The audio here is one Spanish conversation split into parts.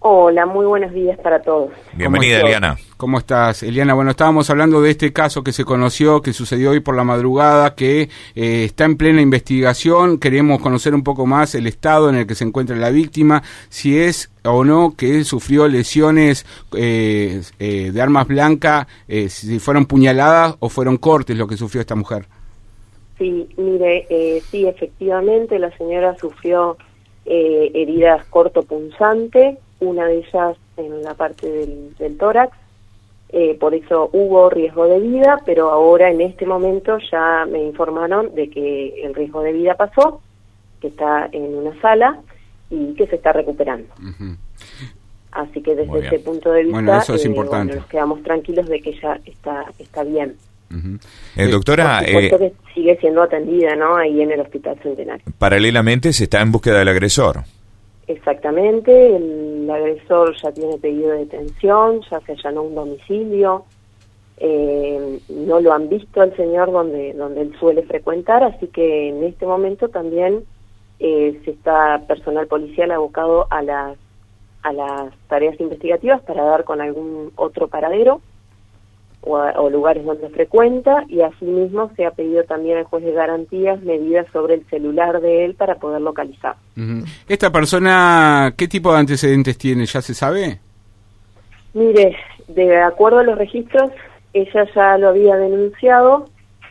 Hola, muy buenos días para todos. Bienvenida, Eliana. ¿Cómo estás, Eliana? Bueno, estábamos hablando de este caso que se conoció, que sucedió hoy por la madrugada, que está en plena investigación. Queremos conocer un poco más el estado en el que se encuentra la víctima, si es o no que sufrió lesiones de armas blancas, si fueron puñaladas o fueron cortes lo que sufrió esta mujer. Sí, mire, sí, efectivamente la señora sufrió heridas cortopunzantes, una de ellas en la parte del tórax, por eso hubo riesgo de vida, pero ahora en este momento ya me informaron de que el riesgo de vida pasó, que está en una sala y que se está recuperando. Uh-huh. Así que desde ese punto de vista, bueno, eso es importante. nos quedamos tranquilos de que ya está bien. Uh-huh. Doctora, por supuesto que sigue siendo atendida, ¿no? Ahí en el Hospital Centenario. Paralelamente se está en búsqueda del agresor. Exactamente, el agresor ya tiene pedido de detención, ya se allanó un domicilio, no lo han visto al señor donde él suele frecuentar, así que en este momento también se está personal policial abocado a las tareas investigativas para dar con algún otro paradero o lugares donde frecuenta, y asimismo se ha pedido también al juez de garantías medidas sobre el celular de él para poder localizar. Uh-huh. ¿Esta persona qué tipo de antecedentes tiene? ¿Ya se sabe? Mire, de acuerdo a los registros, ella ya lo había denunciado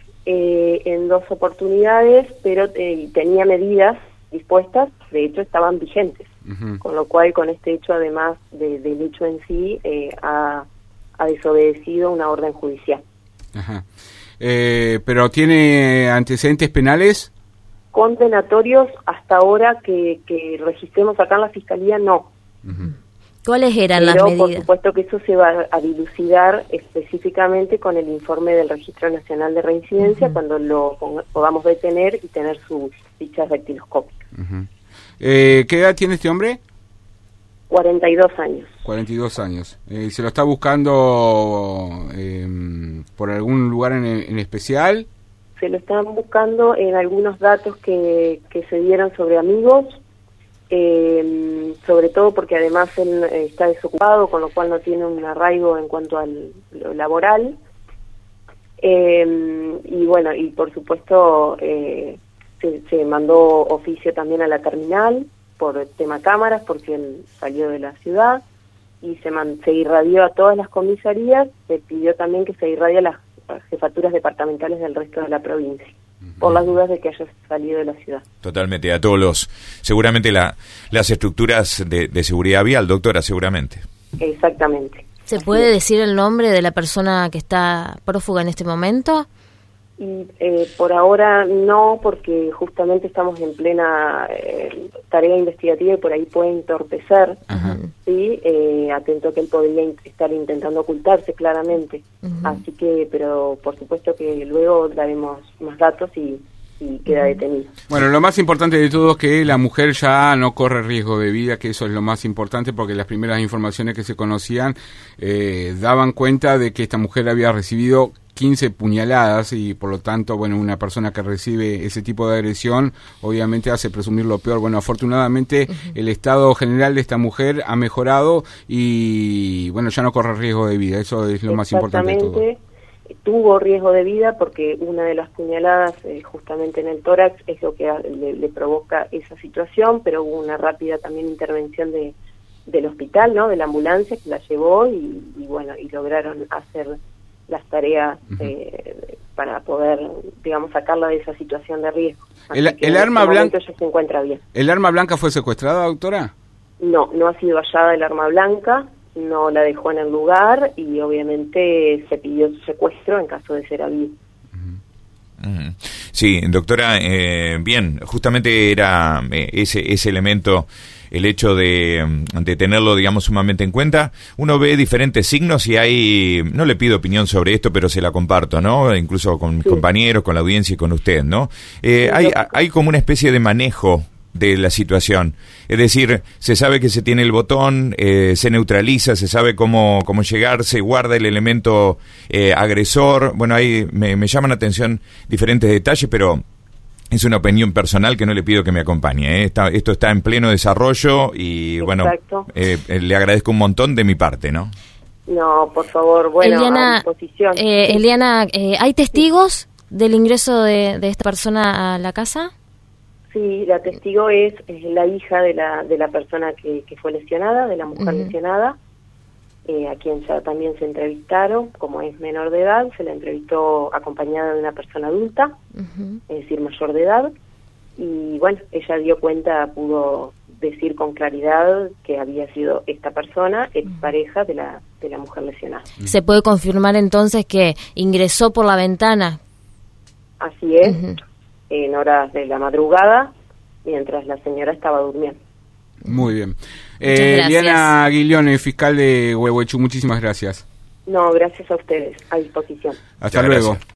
en 2 oportunidades, pero tenía medidas dispuestas, de hecho estaban vigentes, uh-huh. Con lo cual con este hecho, además del hecho en sí, ha desobedecido una orden judicial. Ajá. ¿Pero tiene antecedentes penales? Condenatorios hasta ahora que registremos acá en la Fiscalía, no. Uh-huh. ¿Cuáles eran las medidas? Por supuesto que eso se va a dilucidar específicamente con el informe del Registro Nacional de Reincidencia, uh-huh. Cuando lo podamos detener y tener sus fichas dactiloscópicas. Uh-huh. ¿Qué edad tiene este hombre? 42 años. 42 años. ¿Se lo está buscando por algún lugar en especial? Se lo están buscando en algunos datos que se dieron sobre amigos, sobre todo porque además él está desocupado, con lo cual no tiene un arraigo en cuanto a lo laboral. Y bueno, y por supuesto se mandó oficio también a la terminal por tema cámaras, porque él salió de la ciudad, y se irradió a todas las comisarías, se pidió también que se irradie a las jefaturas departamentales del resto de la provincia, uh-huh. Por las dudas de que haya salido de la ciudad. Totalmente, a todos seguramente las estructuras de seguridad vial, doctora, seguramente. Exactamente. ¿Se puede decir el nombre de la persona que está prófuga en este momento? Y por ahora no, porque justamente estamos en plena tarea investigativa y por ahí puede entorpecer, uh-huh. ¿Sí? Atento que él podría estar intentando ocultarse claramente. Uh-huh. Así que, pero por supuesto que luego daremos más datos y queda detenido. Bueno, lo más importante de todo es que la mujer ya no corre riesgo de vida, que eso es lo más importante, porque las primeras informaciones que se conocían daban cuenta de que esta mujer había recibido 15 puñaladas y por lo tanto, bueno, una persona que recibe ese tipo de agresión obviamente hace presumir lo peor. Bueno, afortunadamente uh-huh. El estado general de esta mujer ha mejorado y bueno, ya no corre riesgo de vida, eso es lo más importante de todo. Tuvo riesgo de vida porque una de las puñaladas justamente en el tórax es lo que le provoca esa situación, pero hubo una rápida también intervención del hospital, ¿no? De la ambulancia que la llevó y bueno, y lograron hacer las tareas para poder, digamos, sacarla de esa situación de riesgo. El arma blanca ya se encuentra bien. ¿El arma blanca fue secuestrada, doctora? No ha sido hallada el arma blanca, no la dejó en el lugar y obviamente se pidió su secuestro en caso de ser habido. Sí, doctora, bien, justamente era ese elemento, el hecho de tenerlo, digamos, sumamente en cuenta. Uno ve diferentes signos y hay, no le pido opinión sobre esto, pero se la comparto, ¿no? Incluso con mis compañeros, con la audiencia y con usted, ¿no? Hay como una especie de manejo de la situación, es decir, se sabe que se tiene el botón, se neutraliza, se sabe cómo llegar, se guarda el elemento agresor. Bueno, ahí me llaman la atención diferentes detalles, pero Es una opinión personal que no le pido que me acompañe. Esto está en pleno desarrollo y Exacto. bueno, le agradezco un montón de mi parte, ¿no? No, por favor, bueno, Eliana, a disposición. Eliana, ¿hay testigos del ingreso de esta persona a la casa? Sí, la testigo es la hija de la persona que fue lesionada, de la mujer lesionada, a quien ya también se entrevistaron. Como es menor de edad, se la entrevistó acompañada de una persona adulta, es decir, mayor de edad, y bueno, ella dio cuenta, pudo decir con claridad que había sido esta persona, expareja de la mujer lesionada. ¿Se puede confirmar entonces que ingresó por la ventana? Así es, en horas de la madrugada, mientras la señora estaba durmiendo. Muy bien. Muchas Eliana Guilione, fiscal de Huehuechú, muchísimas gracias. No, gracias a ustedes, a disposición. Hasta Muchas luego. gracias.